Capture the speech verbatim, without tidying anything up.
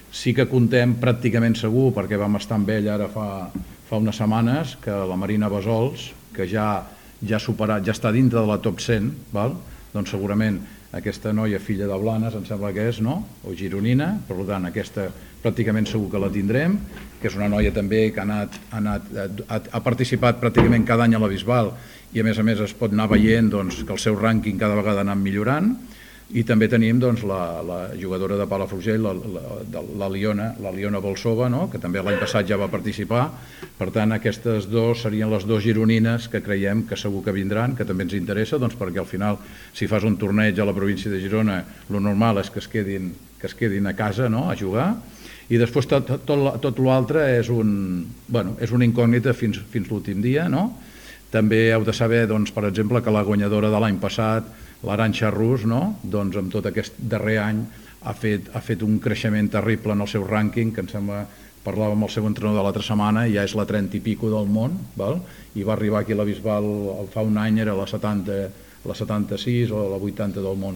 Sí que contem pràcticament segur, perquè vam estar amb ell ara fa, fa unes setmanes, que la Marina Besols, que ja, ja ha superat, ja està dintre de la top cent, val? Doncs segurament aquesta noia, filla de Blanes, em sembla que és, no? O gironina, per tant, aquesta pràcticament segur que la tindrem, que és una noia també que ha, anat, ha, anat, ha, ha participat pràcticament cada any a la Bisbal i a més a més es pot anar veient doncs, que el seu rànquing cada vegada ha anat millorant. I també tenim doncs, la, la jugadora de Palafrugell, la, la, la Liona, la Liona Bolsova, no? Que també l'any passat ja va participar. Per tant, aquestes dues serien les dues gironines que creiem que segur que vindran, que també ens interessa, doncs, perquè al final, si fas un torneig a la província de Girona, el normal és que es quedin, que es quedin a casa, no? A jugar. I després tot, tot, tot l'altre és, un, bueno, és una incògnita fins, fins l'últim dia, no? També heu de saber, doncs, per exemple, que la guanyadora de l'any passat, l'Arantxa Rus, no? Doncs amb tot aquest darrer any ha fet, ha fet un creixement terrible en el seu rànquing, que em sembla, parlàvem amb el seu entrenador de l'altra setmana, ja és la trenta i pico del món, val? I va arribar aquí a la Bisbal fa un any, era la setanta, la setanta-sis o la vuitanta del món.